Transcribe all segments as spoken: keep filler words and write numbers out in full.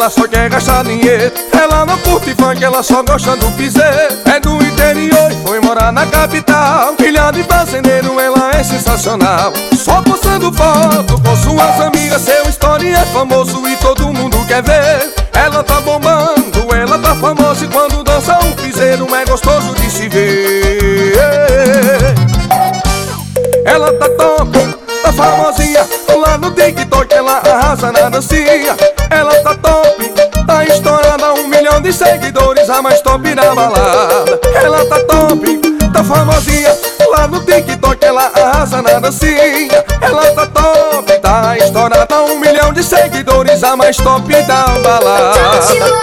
ela só quer gastar dinheiro. Ela não curte funk, ela só gosta do piseiro. É do interior e foi morar na capital. Filha de fazendeiro, ela é sensacional. Só postando foto com suas amigas, seu story é famoso e todo mundo quer ver. Ela tá bombando, ela tá famosa e quando dança um piseiro é gostoso de se ver. Ela tá top, tá famosinha, lá no TikTok ela arrasa na dancinha. Ela tá top, tá estourada, um milhão de seguidores, a mais top na balada. Ela tá top, tá famosinha, lá no TikTok ela arrasa na dancinha. Ela tá top, tá estourada, um milhão de seguidores, a mais top da balada.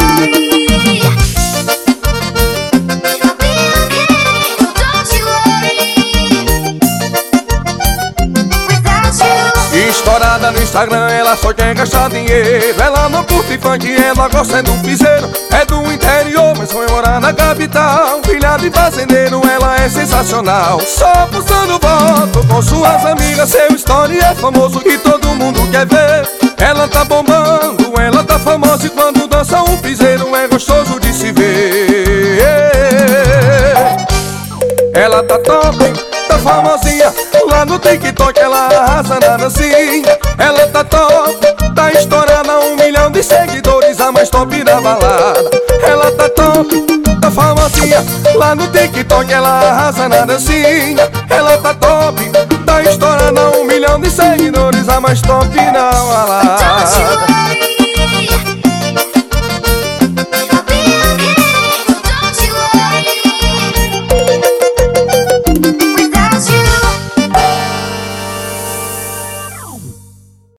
Estourada no Instagram, ela só quer gastar dinheiro. Ela não curte funk, ela gosta do piseiro. É do interior, mas foi morar na capital. Filha de fazendeiro, ela é sensacional. Só postando foto com suas amigas, seu story é famoso e todo mundo quer ver. Ela tá bombando, ela tá famosa e quando dança um piseiro é gostoso de se ver. Ela tá top, tá famosinha, lá no TikTok ela arrasa na dancinha. Ela tá top, tá estourada, um milhão de seguidores, a mais top da balada. Ela tá top, tá famosinha, lá no TikTok ela arrasa na dancinha. Ela tá top, tá estourada, um milhão de seguidores, a mais top da balada.